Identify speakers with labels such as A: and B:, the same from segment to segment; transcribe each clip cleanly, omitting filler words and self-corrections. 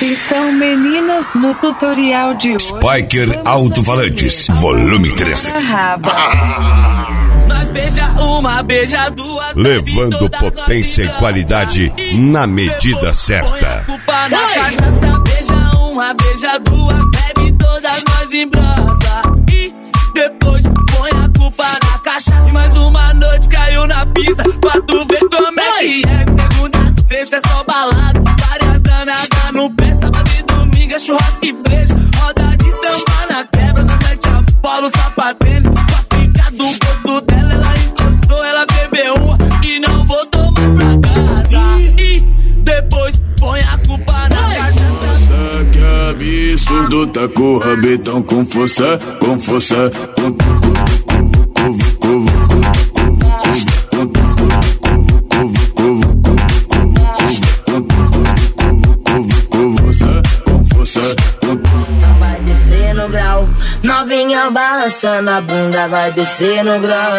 A: Atenção meninas, no tutorial de hoje
B: Spiker Alto-Falantes, volume 3.
C: Nós beija uma, beija duas,
B: levando potência e qualidade na medida certa.
C: Culpa na cachaça, beija uma, beija duas, bebe todas, nós embrasa. E depois põe a culpa na cachaça. E mais uma noite caiu na pista, pra tu ver como é que é. De segunda a sexta é só balada, várias danadas no pé. Sábado e domingo é churrasco e breja, roda de samba na quebra. Na noite Apolo, sapatênis, pra ficar do gosto dela. Ela encostou, ela bebeu uma e não voltou mais pra casa. E depois põe a culpa na cachaça.
D: Que absurdo, tá com o rabetão com força, com força,
E: vai descer no grau, novinha balançando a bunda, vai descer no grau.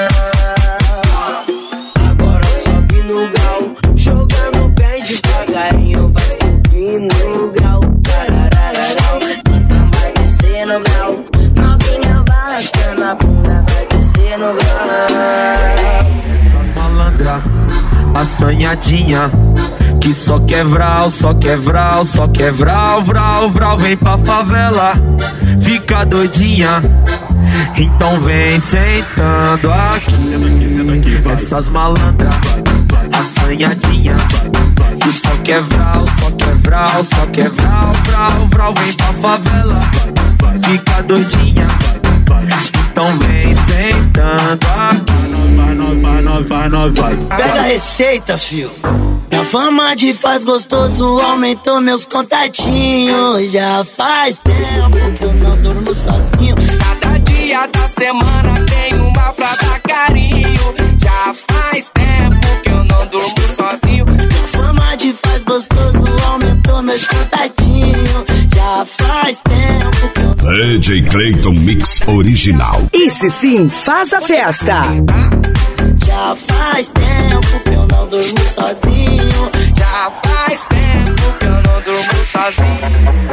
E: Agora sobe no grau, jogando bem devagarinho, vai subir no grau. Então vai descer no grau, novinha balançando a bunda, vai descer no grau.
F: Essas malandras, assanhadinha, que só quer vral, só quer vral, só quer vral, vral, vral. Vem pra favela, fica doidinha, então vem sentando aqui. Essas malandras, assanhadinha, que só quer vral, só quer vral, só quer vral, vral, vral. Vem pra favela, fica doidinha, então vem sentando aqui. Vai.
E: Pega a receita, fio. Minha fama de faz gostoso aumentou meus contatinhos. Já faz tempo que eu não durmo sozinho.
C: Cada dia da semana tem uma pra dar carinho. Já faz tempo que eu não durmo sozinho.
E: Minha fama de faz gostoso aumentou meus contatinhos. Já faz tempo que eu não...
B: DJ Clayton Mix Original.
G: Esse sim faz a festa.
E: Já faz tempo que eu não durmo sozinho.
C: Já faz tempo que eu não durmo sozinho.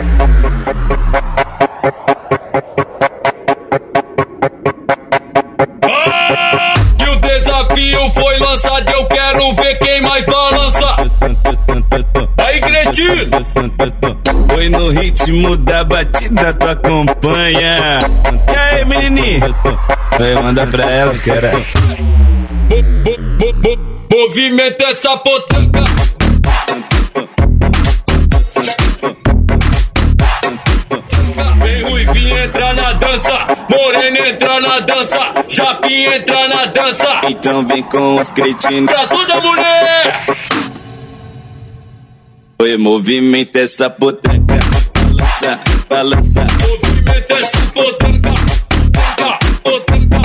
C: E o desafio foi lançado, eu quero ver quem mais balança. Aí, Gretino!
H: Foi no ritmo da batida, tu acompanha. E aí, menininho? Vai, manda pra elas, cara.
C: Movimenta essa potranca. Vem ruivinha entrar na dança, morena entrar na dança, chapinha entrar na dança.
H: Então vem com os cretinos
C: Pra toda mulher.
H: Oi, movimenta essa potranca. Balança, balança.
C: Movimenta essa potranca. Potranca, potranca.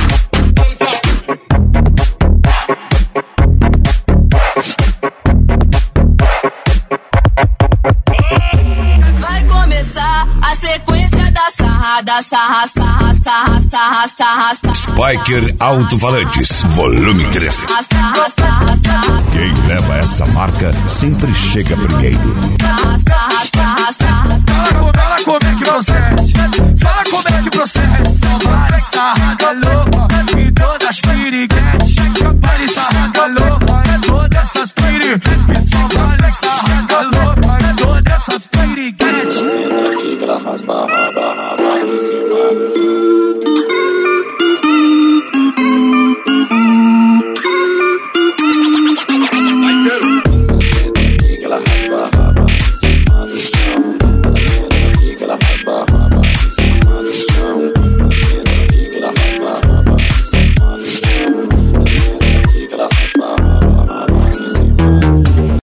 E: Vai começar a sequência da sarrada, sarra, sarra, sarra, sarra, sarra, sarra.
B: Spiker Alto-Falantes, volume 3. Quem leva essa marca sempre chega primeiro.
F: Fala como é que procede, fala como é que procede. Só vale sarraga louca e todas piriguetes. Vale sarraga louca e todas essas piriguetes. Só vale sarraga louca e todas essas piriguetes.
D: Senta aqui que ela raspa.